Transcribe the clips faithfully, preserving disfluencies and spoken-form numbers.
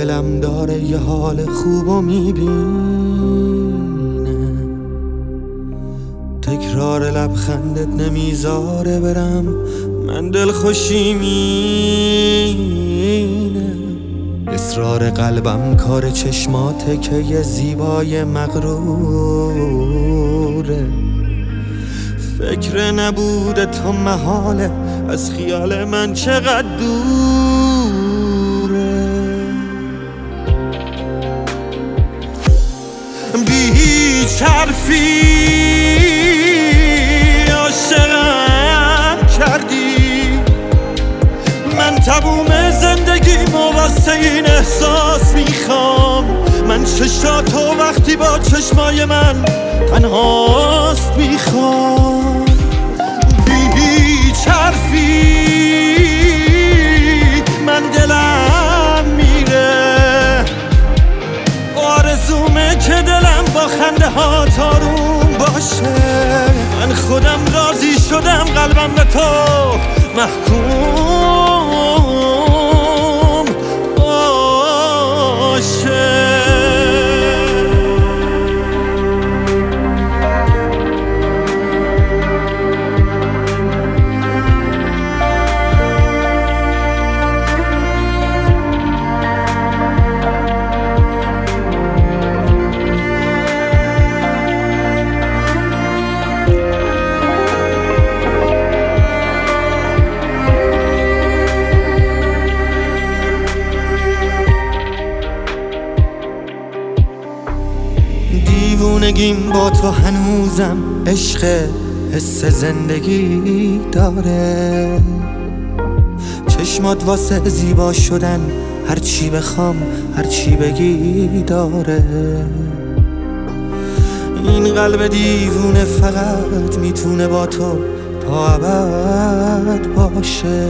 دلم داره یه حال خوبو میبینه، تکرار لبخندت نمیذاره برم، من دل خوشی مینه. اصرار قلبم کار چشماته که یه زیبای مغروره، فکر نبوده تو محاله، از خیال من چقدر دوره. بی هیچ حرفی عاشقم کردی، من تموم زندگیمو واسه این احساس میخوام، من چشاتو وقتی با چشمای من تنهاست میخوام. بی هیچ حرفی من دلم میره، آرزومه که دلم با خنده ها تارون باشه، من خودم راضی شدم قلبم به تو محکوم باشه. دیوونگیم با تو هنوزم عشق حس زندگی داره، چشمات واسه زیبا شدن هر چی بخوام هر چی بگی داره. این قلب دیوونه فقط میتونه با تو تا ابد باشه،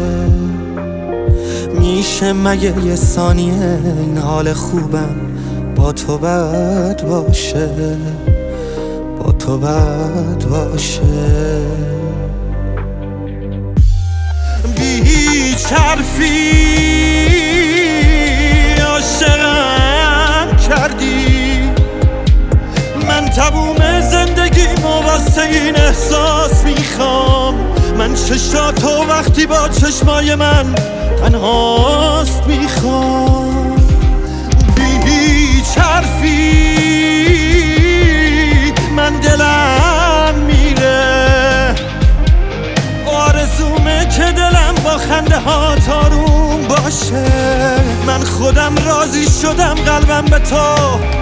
میشه مگه یه ثانیه این حال خوبم با تو بد باشه، با تو بد باشه. بی هیچ حرفی عاشقم کردی، من تموم زندگیمو واسه این احساس میخوام، من چشاتو وقتی با چشمای من تنهاست میخوام. حرفی من دلم میره، آرزومه که دلم با خنده ها تارون باشه، من خودم راضی شدم قلبم به تو